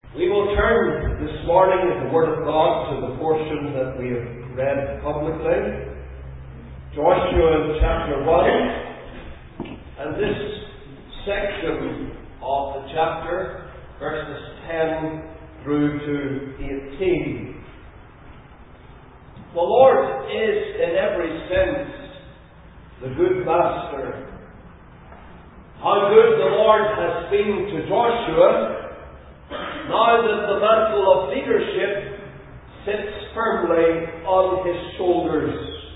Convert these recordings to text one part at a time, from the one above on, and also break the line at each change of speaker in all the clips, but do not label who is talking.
We will turn this morning in the Word of God to the portion that we have read publicly, Joshua chapter 1, and this section of the chapter, verses 10 through to 18. The Lord is in every sense the good master. How good the Lord has been to Joshua, now that the mantle of leadership sits firmly on his shoulders.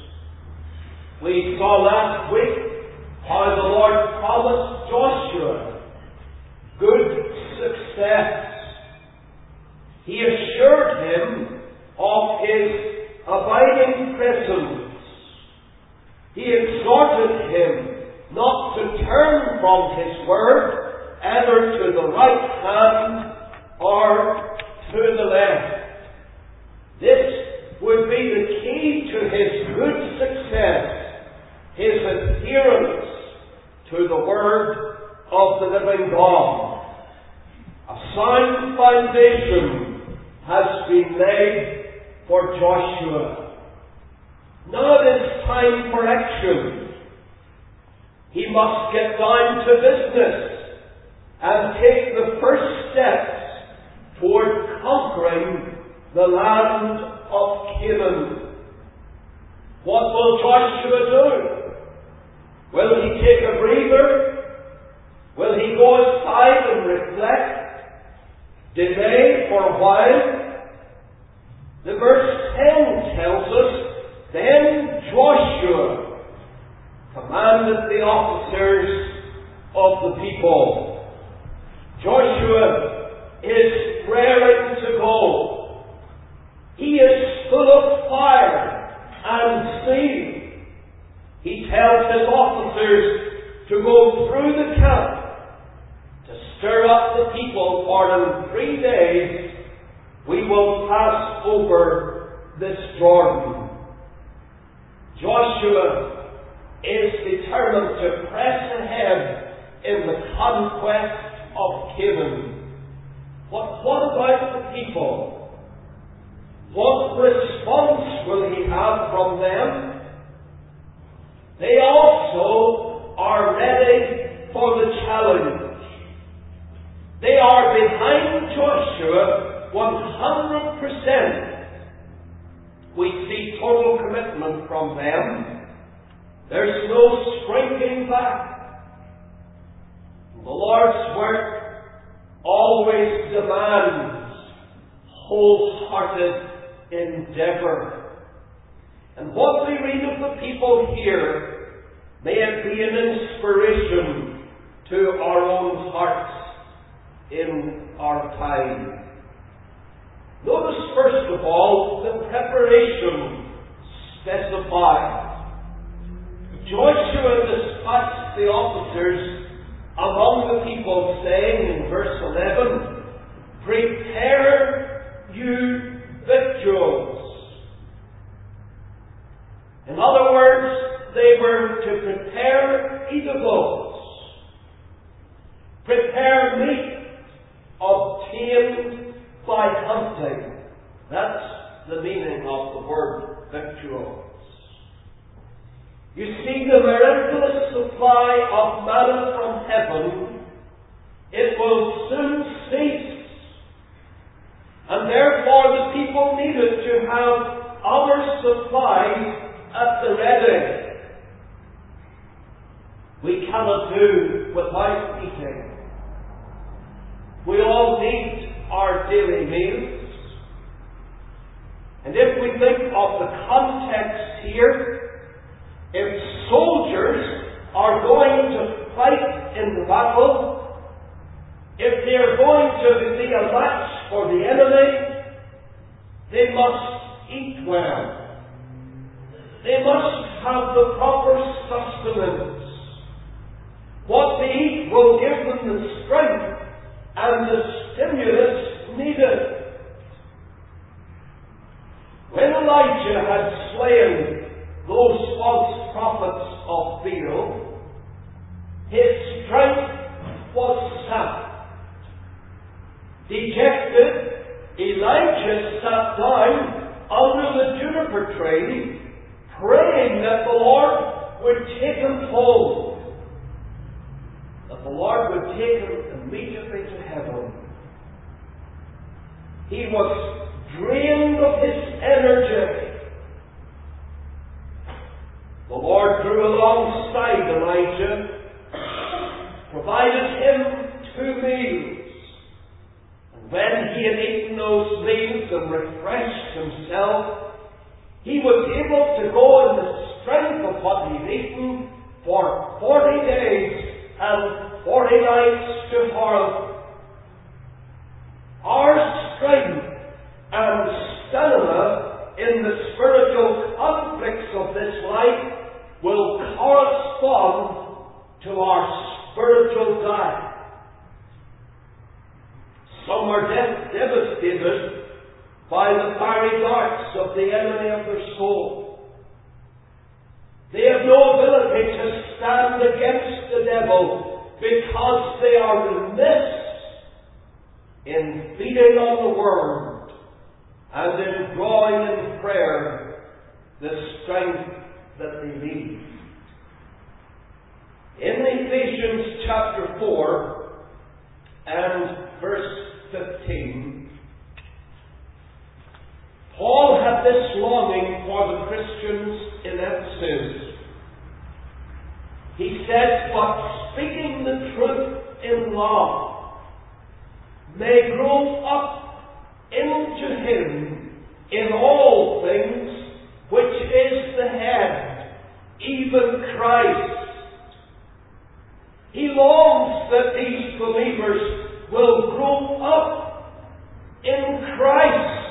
We saw last week how the Lord promised Joshua good success. He assured him of his abiding presence. He exhorted him not to turn from his word, either to the right hand or to the left. This would be the key to his good success, his adherence to the word of the living God. A sound foundation has been laid for Joshua. Now it is time for action. He must get down to business and take the first steps toward conquering the land of Canaan. What will Joshua do? Will he take a breather? Will he go aside and reflect? Delay for a while? The verse 10 tells us, then Joshua commanded the officers of the people. Joshua is raring to go. He is full of fire and zeal. He tells his officers to go through the camp, to stir up the people, for in 3 days we will pass over this Jordan. Joshua is determined to press ahead in the conquest of Canaan. What about the people? What response will he have from them? They also are ready for the challenge. They are behind Joshua 100%. We see total commitment from them. There's no shrinking back. The Lord's work always demands wholehearted endeavour. And what we read of the people here, may it be an inspiration to our own hearts in our time. Notice first of all the preparation specified. Joshua dispatched the officers among the people, saying in verse 11, prepare you victuals. In other words, they were to prepare eatables, prepare meat obtained by hunting. That's the meaning of the word victuals. You see, the miraculous supply of manna from heaven, it will soon cease. And therefore the people needed to have other supplies at the ready. We cannot do without eating. We all need our daily meals. And if we think of the context here, if soldiers are going to fight in the battle, if they are going to be a match for the enemy, they must eat well. They must have the proper sustenance. What they eat will give them the strength and the stimulus needed. When Elijah had slain those false prophets of Baal, his strength was sapped. Dejected expected, Elijah sat down under the juniper tree, praying that the Lord would take him home, that the Lord would take him immediately to heaven. He was drained of his energy. The Lord drew alongside Elijah, provided him 2 meals. And when he had eaten those meals and refreshed himself, he was able to go in the strength of what he'd eaten for 40 days and 40 nights to Horeb. Our strength and stamina in the spiritual conflicts of this life will correspond to our spiritual diet. Some are devastated by the fiery darts of the enemy of their soul. They have no ability to stand against the devil because they are remiss in feeding on the Word and in drawing in prayer the strength that they need. In Ephesians chapter 4 and verse 15, Paul had this longing for the Christians in Ephesus. He said, "But speaking the truth in love, may grow up into him in all things, which is the head, even Christ." He longs that these believers will grow up in Christ.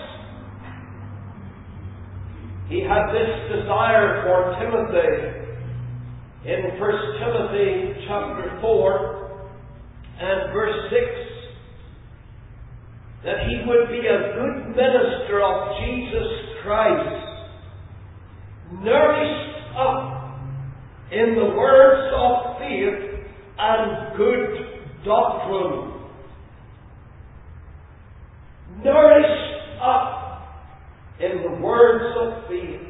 He had this desire for Timothy in 1 Timothy chapter 4 and verse 6, that he would be a good minister of Jesus Christ, nourished up in the words of faith and good doctrine. Nourished up in the words of faith.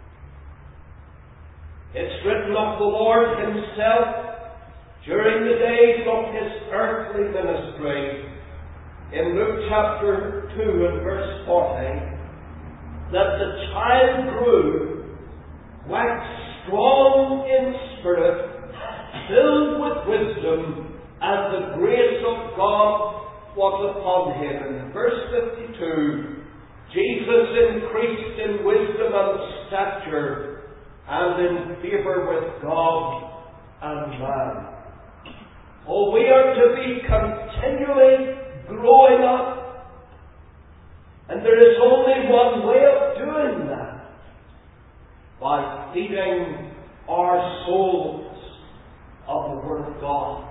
It's written of the Lord himself during the days of his earthly ministry in Luke chapter 2 and verse 40, that the child grew, waxed strong in spirit, filled with wisdom, and the grace of God was upon him. In verse 52, Jesus increased in wisdom and stature and in favour with God and man. Oh, we are to be continually growing up. And there is only one way of doing that: by feeding our souls of the Word of God.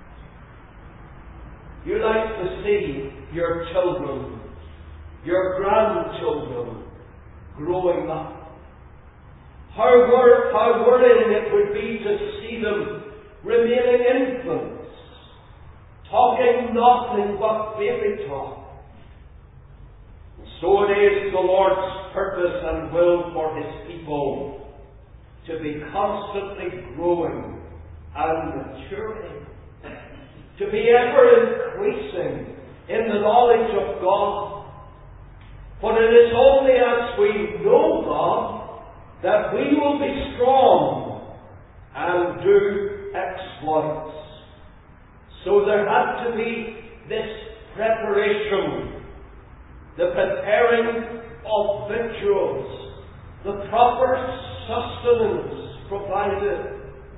You like to see your children, your grandchildren, growing up. How worrying it would be to see them remaining infants, talking nothing but baby talk. And so it is the Lord's purpose and will for his people to be constantly growing and maturing, to be ever increasing in the knowledge of God. For it is only as we know God that we will be strong and do exploits. So there had to be this preparation, the preparing of victuals, the proper sustenance provided.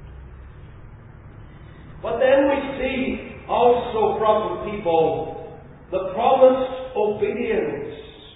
But then we see also from the people the promised obedience.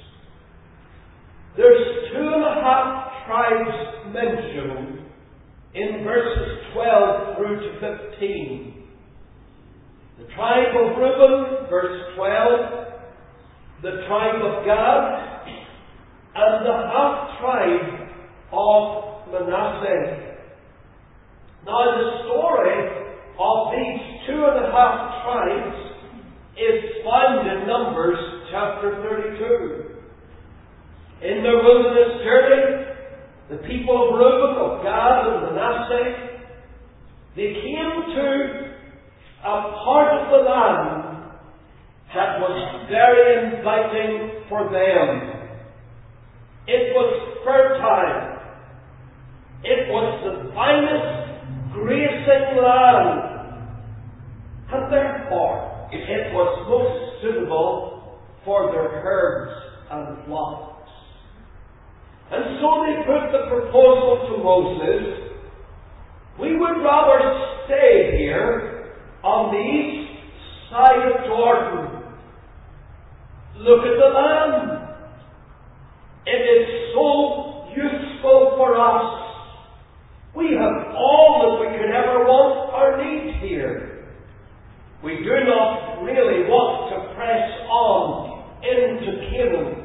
There's 2.5 tribes mentioned in verses 12 through to 15. The tribe of Reuben, verse 12, the tribe of Gad, and the half-tribe of Manasseh. Now the story of these 2.5 tribes is found in Numbers chapter 32. In their wilderness journey, the people of Reuben, of Gad, and Manasseh, they came to a part of the land that was very inviting for them. It was fertile. It was the finest grazing land. And therefore, it was most suitable for their herds and flocks. And so they put the proposal to Moses, we would rather stay here on the east side of Jordan. Look at the land. It is so useful for us. We have all that we could ever want or need here. We do not really want to press on into Canaan.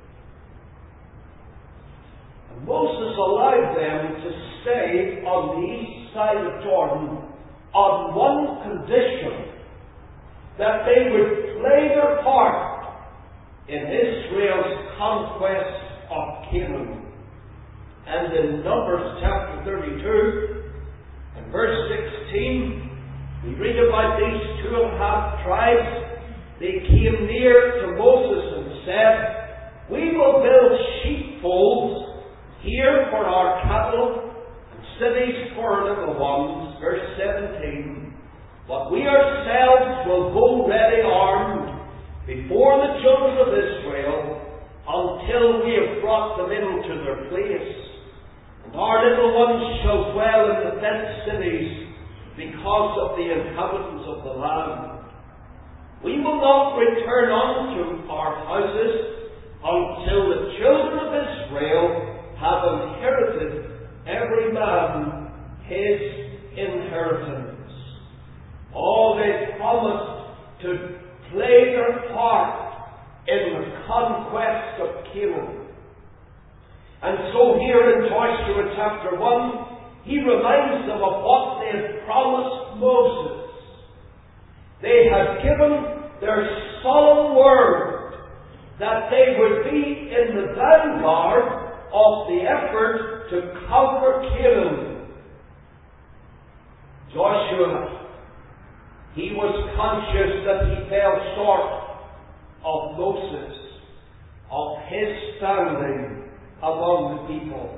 And Moses allowed them to stay on the east side of Jordan on one condition, that they would play their part in Israel's conquest of Canaan. And in Numbers chapter 32 and verse 16, we read about these 2.5 tribes. They came near to Moses and said, we will build sheepfolds here for our cattle and cities for our little ones. Verse 17, but we ourselves will go ready armed before the children of Israel until we have brought them into their place. And our little ones shall dwell in the fenced cities because of the inhabitants of the land. We will not return unto our houses until the children of Israel have inherited every man his inheritance. Oh, they promised to play their part in the conquest of Canaan. And so here in Joshua chapter 1, he reminds them of what they had promised Moses. They had given their solemn word that they would be in the vanguard of the effort to conquer Canaan. Joshua, he was conscious that he fell short of Moses, of his standing among the people.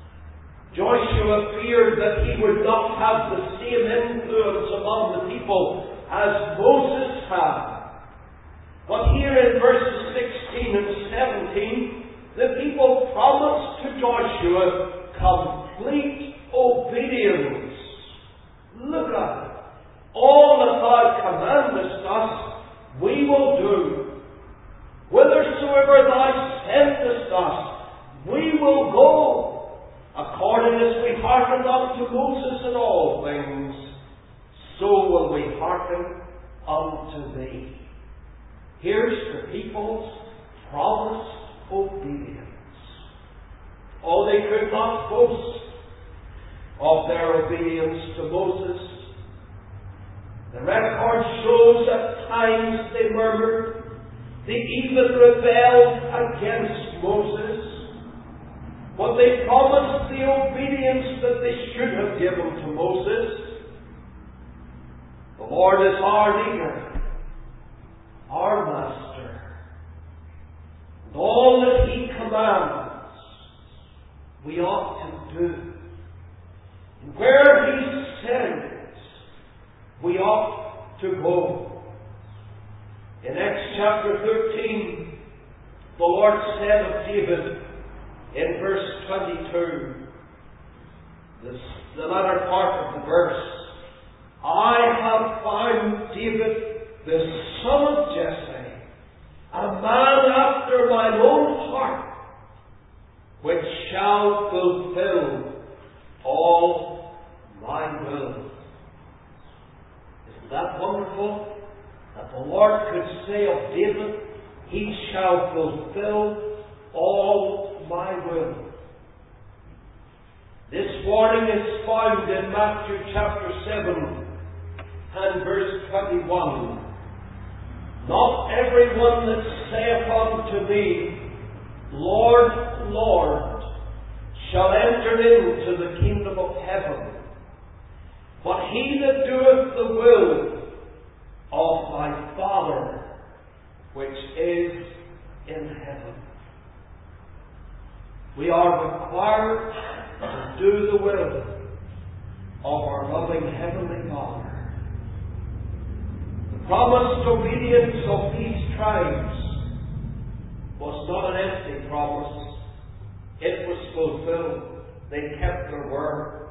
Joshua feared that he would not have the same influence among the people as Moses had. But here in verses 16 and 17, the people promised to Joshua complete obedience. Look at it. All that thou commandest us, we will do. Whithersoever thou sendest us, we will go, according as we hearkened unto Moses in all things, so will we hearken unto thee. Here's the people's promised obedience. Oh, they could not boast of their obedience to Moses. The record shows at times they murmured. They even rebelled against Moses. But they promised the obedience that they should have given to Moses. The Lord is our leader, our master. And all that he commands, we ought to do. And where he sends, we ought to go. In Acts chapter 13, the Lord said of David in verse 22, the latter part of the verse, I have found David, the son of Jesse, a man after mine own heart, which shall fulfill all my will. Isn't that wonderful? That the Lord could say of David, he shall fulfill all my will. This warning is found in Matthew chapter 7 and verse 21. Not everyone that saith unto me, Lord, Lord, shall enter into the kingdom of heaven, but he that doeth the will of my Father which is in heaven. We are required to do the will of our loving Heavenly Father. The promised obedience of these tribes was not an empty promise. It was fulfilled. They kept their word.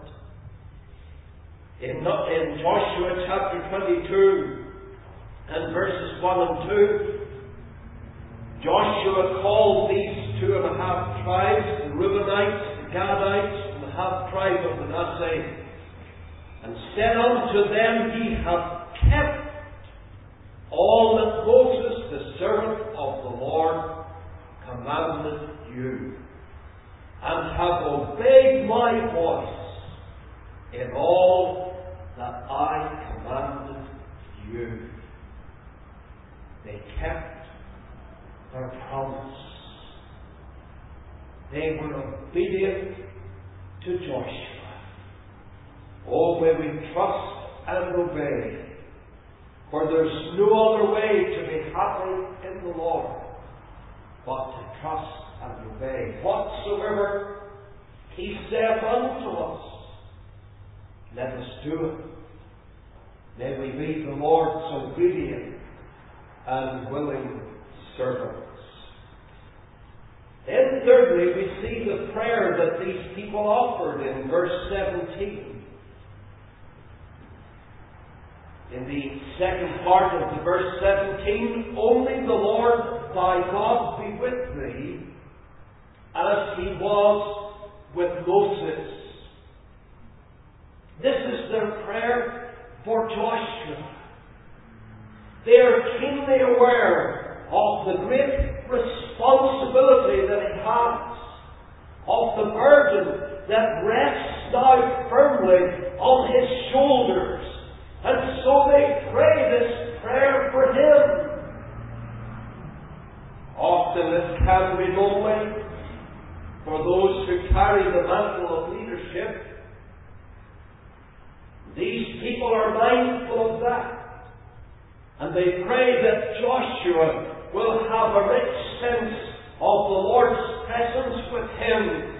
In Joshua chapter 22 and verses 1 and 2, Joshua called these 2.5 tribes, the Reubenites, the Gadites, and the half tribe of Manasseh, and said unto them, Ye have kept all that Moses, the servant of the Lord, commanded you, and have obeyed my voice in all that I commanded you. They kept their promise. They were obedient to Joshua. Oh, may we trust and obey, for there's no other way to be happy in the Lord but to trust and obey. Whatsoever he saith unto us, let us do it. May we be the Lord's obedient and willing servants. Then thirdly, we see the prayer that these people offered in verse 17. In the second part of the verse 17, only the Lord thy God be with thee, as he was with Moses. This is their prayer for Joshua. They are keenly aware of the great responsibility that he has, of the burden that rests now firmly on his shoulders. And so they pray this prayer for him. Often this can be lonely for those who carry the mantle of leadership. These people are mindful of that. And they pray that Joshua will have a rich sense of the Lord's presence with him.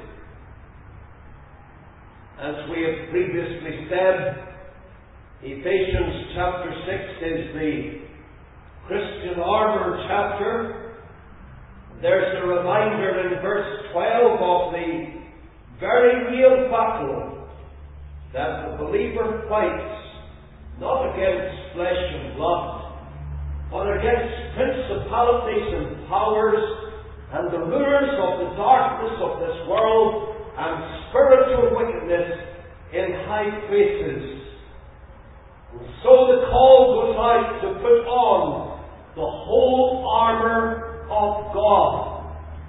As we have previously said, Ephesians chapter 6 is the Christian armor chapter. There's a reminder in verse 12 of the very real battle that the believer fights, not against flesh and blood, but against principalities and powers and the rulers of the darkness of this world and spiritual wickedness in high places. And so the call goes out to put on the whole armour of God.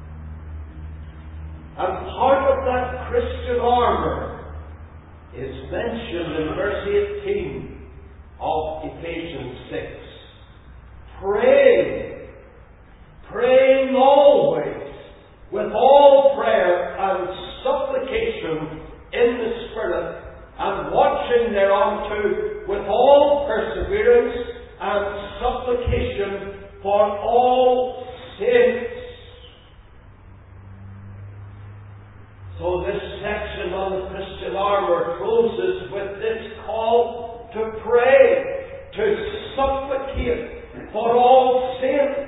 And part of that Christian armour is mentioned in verse 18 of Ephesians 6. Praying always with all prayer and supplication in the Spirit, and watching thereunto with all perseverance and supplication for all saints. So this section on the Christian armour closes with this call to pray, to supplicate for all saints.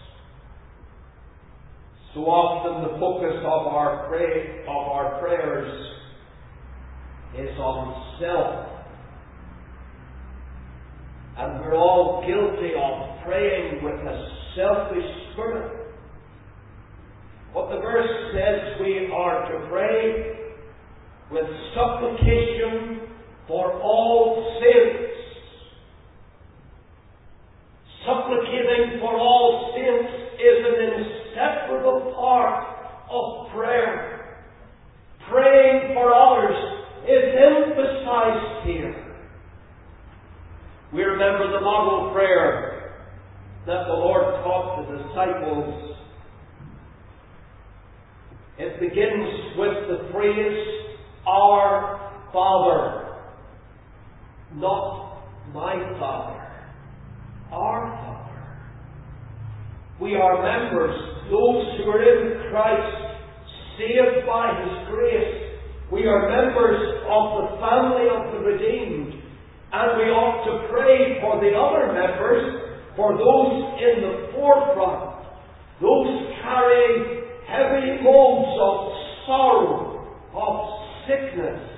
So often the focus of our prayers is on self. And we're all guilty of praying with a selfish spirit. What the verse says, we are to pray with supplication for all saints. Supplicating for all saints is an inseparable part of prayer. Praying for others is emphasized here. We remember the model prayer that It begins with the phrase, Our Father. Not my Father. Our Father. We are members, those who are in Christ, saved by His grace. We are members of the family of the redeemed. And we ought to pray for the other members, for those in the forefront, those carrying heavy loads of sorrow, of sickness.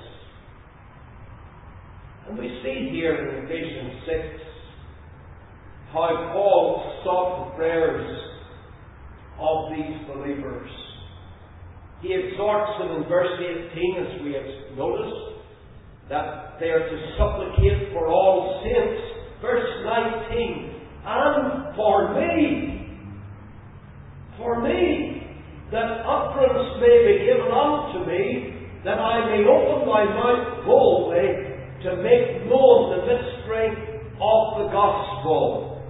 And we see here in Ephesians 6 how Paul sought the prayers of these believers. He exhorts them in verse 18, as we have noticed, that they are to supplicate for all saints. Verse 19, and for me, that utterance may be given unto me, that I may open my mouth boldly to make known the mystery of the gospel.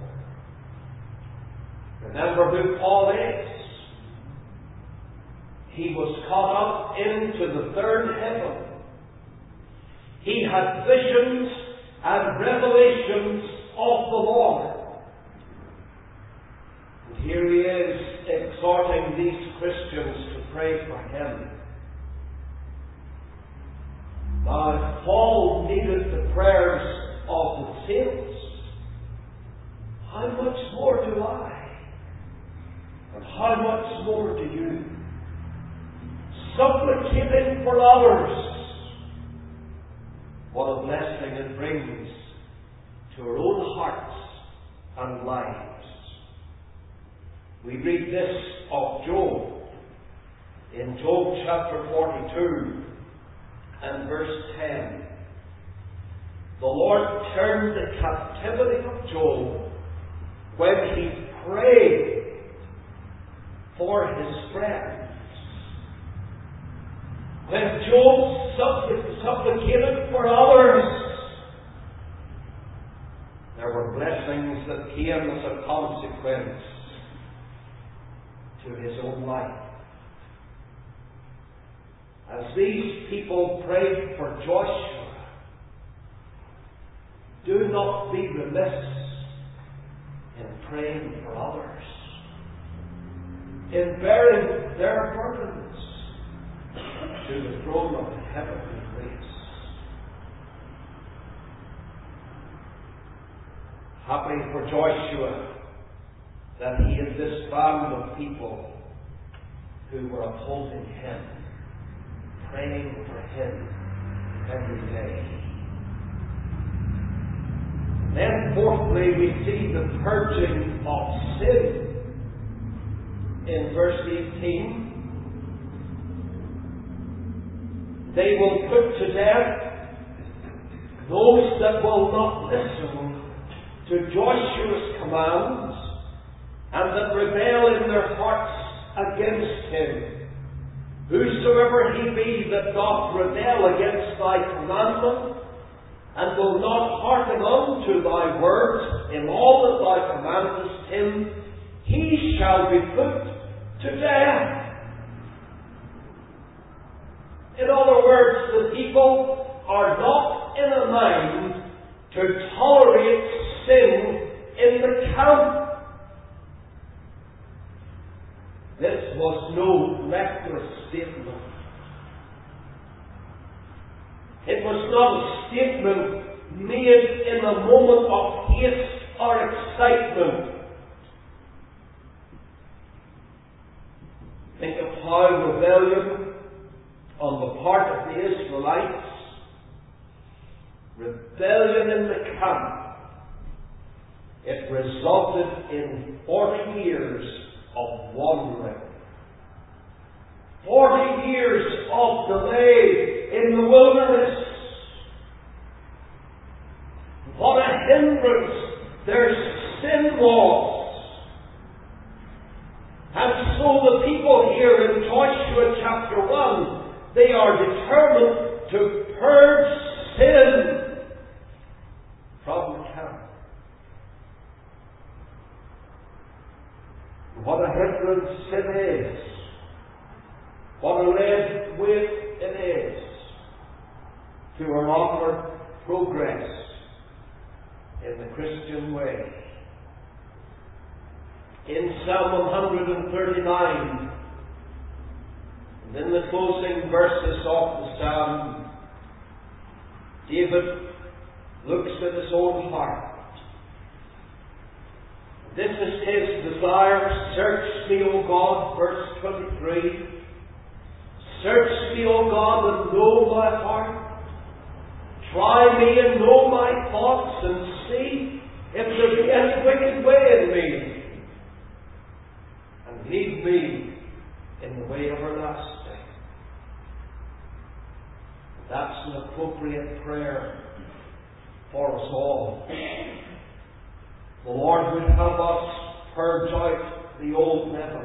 Remember who Paul is. He was caught up into the third heaven. He had visions and revelations of the Lord. And here he is exhorting these Christians to pray for him. Now, if Paul needed the prayers of the saints, how much more do I? And how much more do you? Supplicating for others. What a blessing it brings to our own hearts and lives. We read this of Job in Job chapter 42 and verse 10. The Lord turned the captivity of Job when he prayed for his friends. When Job supplicated for others, there were blessings that came as a consequence to his own life. As these people prayed for Joshua, do not be remiss in praying for others, in bearing their burdens to the throne of the heavenly place. Happy for Joshua that he had this band of people who were upholding him, praying for him every day. Then fourthly, we see the purging of sin in verse 18. They will put to death those that will not listen to Joshua's commands and that rebel in their hearts against him. Whosoever he be that doth rebel against thy commandment and will not hearken unto thy words in all that thou commandest him, he shall be put to death. In other words, the people are not in a mind to tolerate sin in the camp. This was no reckless statement. It was not a statement made in a moment of haste or excitement. Think of how rebellion on the part of the Israelites, rebellion in the camp, it resulted in 40 years of wandering. 40 years of delay in the wilderness. What a hindrance their sin was. And so the people here in Joshua chapter 1, they are determined to purge sin from the camp. What a hindrance sin is What a red weight it is to our onward progress in the Christian way. In Psalm 139, and in the closing verses of the Psalm, David looks at his own heart. This is his desire. Search me, O God, verse 23. Search me, O God, and know my heart. Try me and know my thoughts, and see if there be any wicked way in me, and lead me in the way everlasting. That's an appropriate prayer for us all. The Lord would have us purge out the old leaven.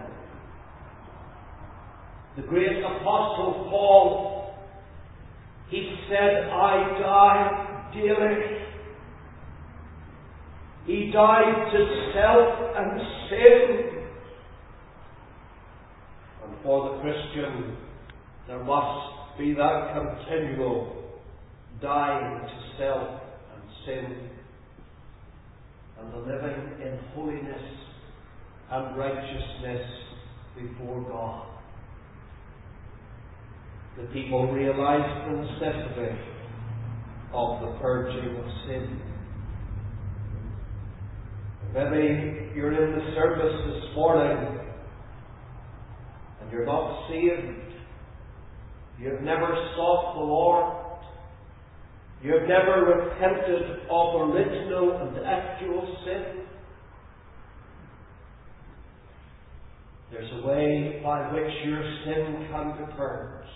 The great Apostle Paul, he said, I die daily. He died to self and sin. And for the Christian, there must be that continual dying to self and sin, and the living in holiness and righteousness before God. The people realized the necessity of the purging of sin. Maybe you're in the service this morning and you're not saved. You've never sought the Lord. You've never repented of original and actual sin. There's a way by which your sin can be purged.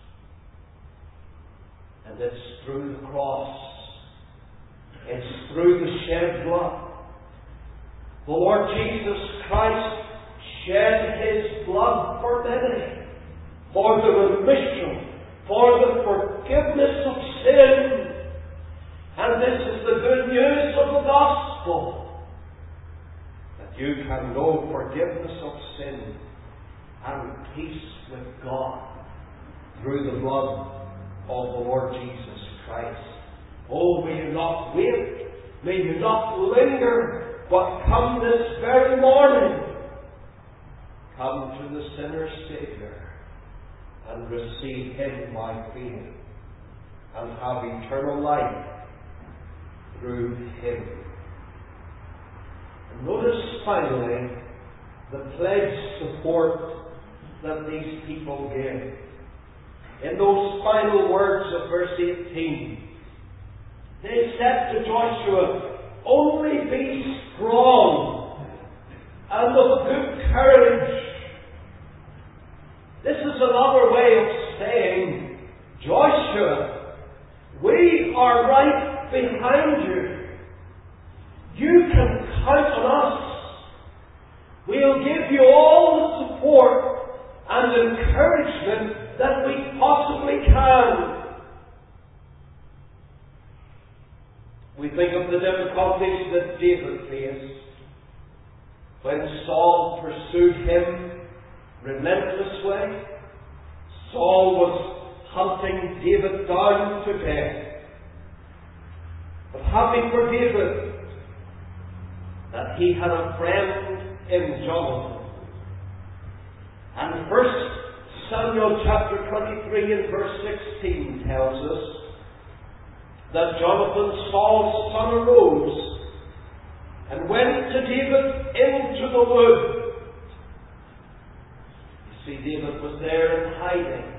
And it's through the cross. It's through the shed blood. The Lord Jesus Christ shed His blood for many, for the remission, for the forgiveness of sin. And this is the good news of the gospel, that you can know forgiveness of sin and peace with God through the blood of the Lord Jesus Christ. Oh, may you not wait, may you not linger, but come this very morning. Come to the sinner's Saviour and receive Him by faith and have eternal life through Him. And notice finally the pledge support that these people gave. In those final words of verse 18, they said to Joshua, only be strong and of good courage. This is another way of saying, Joshua, we are right behind you. You can count on us. We'll give you all the support and encouragement that we possibly can. We think of the difficulties that David faced when Saul pursued him relentlessly. Saul was hunting David down to death. But happy for David that he had a friend in Jonathan. And 1 Samuel chapter 23 and verse 16 tells us that Jonathan, Saul's son, arose and went to David into the wood. You see, David was there in hiding.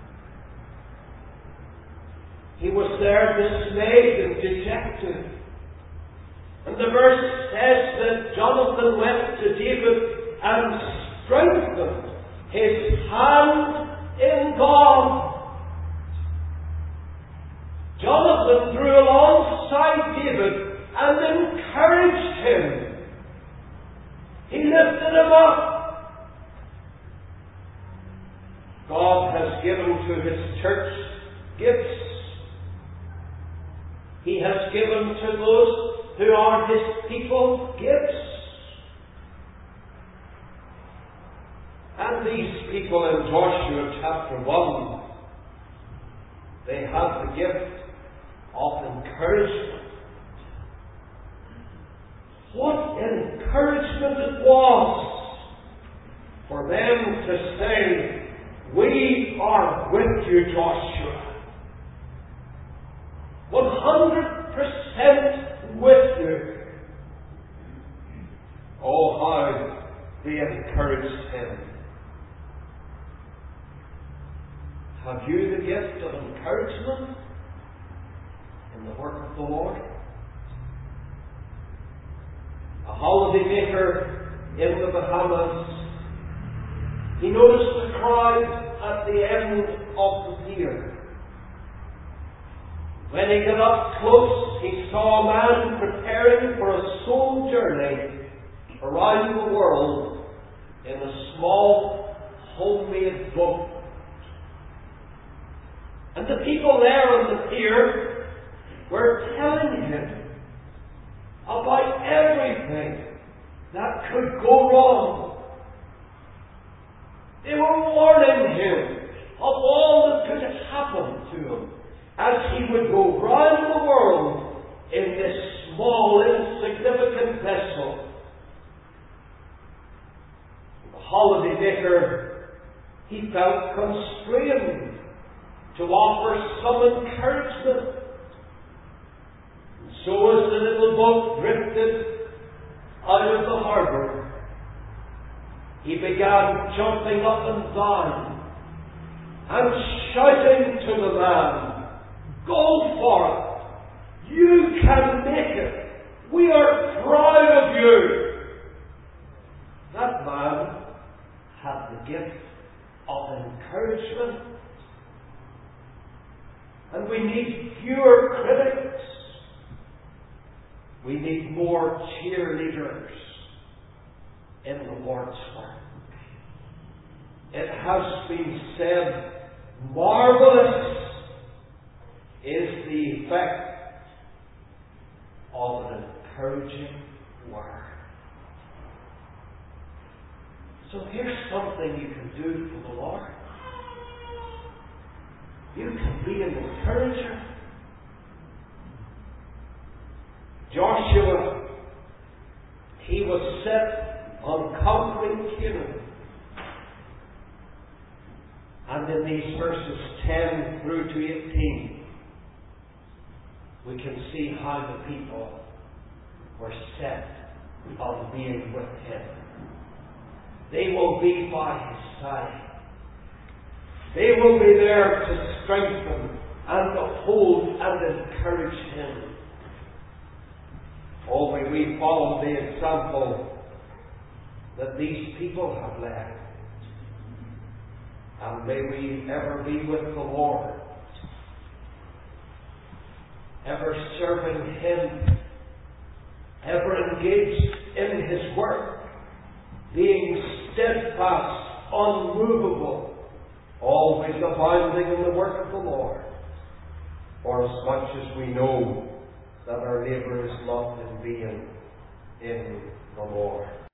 He was there dismayed and dejected. And the verse says that Jonathan went to David and strengthened his hand in God. Jonathan drew alongside David and encouraged him. He lifted him up. God has given to His church gifts. He has given to those who are His people gifts. And And these people in Joshua chapter 1, they had the gift of encouragement. What encouragement it was for them to say, "We are with you, Joshua. 100% with you." Oh, how they encouraged him. Have you the gift of encouragement in the work of the Lord? A holidaymaker in the Bahamas, he noticed the crowd at the end of the pier. When he got up close, he saw a man preparing for a soul journey around the world in a small homemade boat. And the people there on the pier were telling him about everything that could go wrong. They were warning him of all that could happen to him as he would go round the world in this small, insignificant vessel. The holidaymaker, he felt constrained to offer some encouragement. And so as the little boat drifted out of the harbour, he began jumping up and down and shouting to the man, "Go for it! You can make it! We are proud of you!" That man had the gift of encouragement. And we need fewer critics. We need more cheerleaders in the Lord's work. It has been said, marvelous is the effect of an encouraging word. So here's something you can do for the Lord. You can be an encourager. Joshua, he was set on conquering Canaan. And in these verses 10 through to 18, we can see how the people were set on being with him. They will be by his side. They will be there to strengthen and uphold and encourage him. Oh, may we follow the example that these people have led. And may we ever be with the Lord, ever serving him, ever engaged in his work, being steadfast, unmovable, always abounding in the work of the Lord, for as much as we know that our labour is not in vain in the Lord.